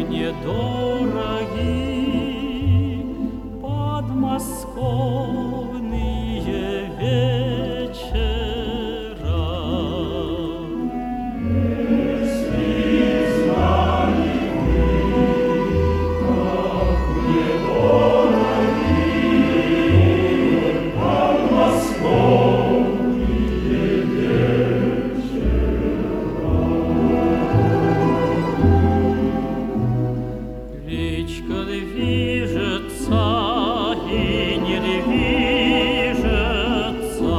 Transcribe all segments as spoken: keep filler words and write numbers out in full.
мне дороги подмосковные вечера. Если знали вы, как мне дороги подмосковные вечера. Речка движется и не движется,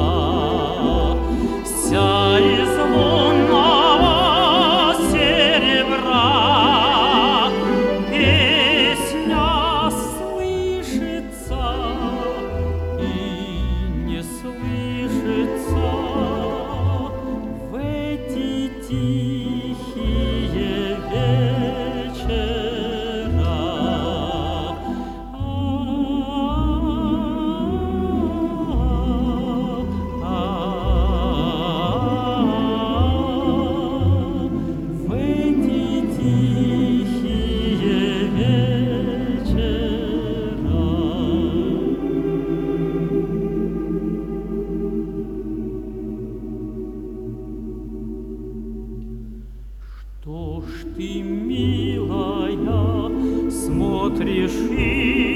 вся из лунного серебра. Песня слышится и не слышится в эти тихие вечера. В эти тихие вечера. Что ж ты, милая, смотришь и